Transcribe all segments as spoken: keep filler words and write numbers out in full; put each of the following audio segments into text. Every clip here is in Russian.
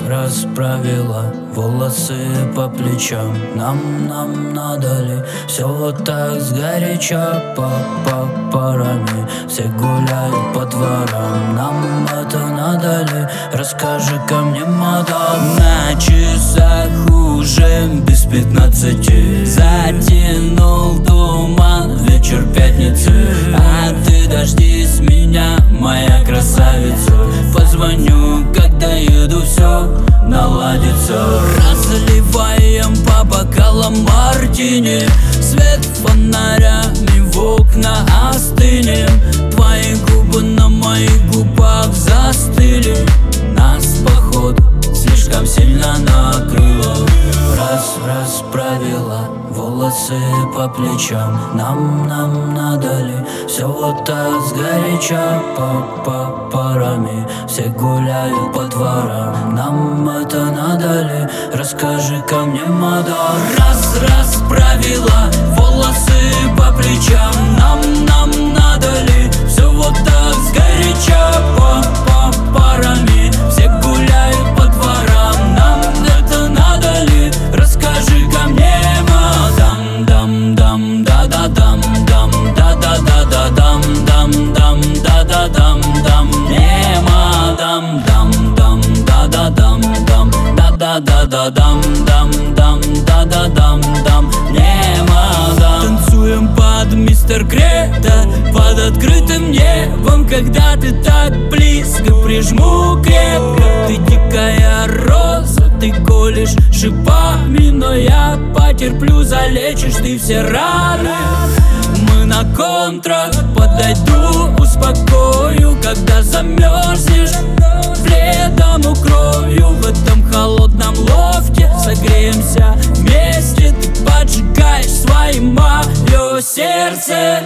расправила волосы по плечам. Нам, нам надо ли все вот так сгоряча? По, по парами все гуляют по дворам. Нам это надо ли? Расскажи-ка мне, мадам. На часах уже без пятнадцати. Затянул туман вечер пятницы. А ты дождись меня, моя красавица. Позвоню, когда еду, все наладится. Разливаем по бокалам мартини. Свет фонарями в окна остынем. Твои губы на моих губах застыли. Нас, походу, слишком сильно накрыло. Раз расправила волосы по плечам. Нам, нам надо ли все вот так сгоряча? По, по парами все гуляют по дворам. Нам это надо ли? Расскажи-ка мне, мадам. Раз расправила волосы по плечам. Нам, нам надо ли все вот так сгоряча? По, по парами все гуляют по дворам. Нам это надо ли? Расскажи-ка мне, мадам. Дам, дам, да да дам, дам, да да да да дам, дам, дам, да да дам, дам, не мадам. Дам, дам, да да дам, дам, да да да да дам, дам, дам, да да дам, дам, не мадам. Танцуем под мистер Грета, под открытым небом. Когда ты так близко, прижму крепко. Ты дикая роза, ты колешь шипами, но я потерплю, залечишь ты все раны. Мы на контракт, подойду, успокою. Когда замерзнешь, пледом укрою. В этом холодном лофте согреемся вместе. Ты поджигаешь своим мое сердце.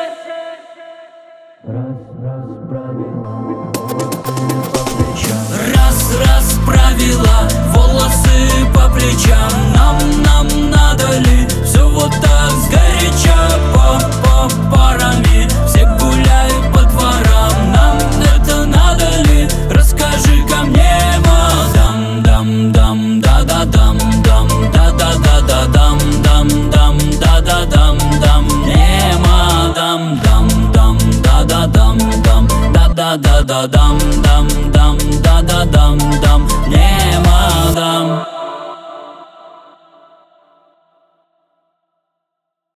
Раз расправила волосы по плечам. Нам, нам надо ли все вот так сгоряча? По, по парами все гуляют по дворам. Нам это надо ли? Расскажи-ка мне, мадам. Дам, дам, да да дам, дам, да да да да дам, дам, дам, да да дам, дам, не мадам. Дам, дам, да да дам, дам, да да да да дам, дам, дам, да да дам, дам, не мадам.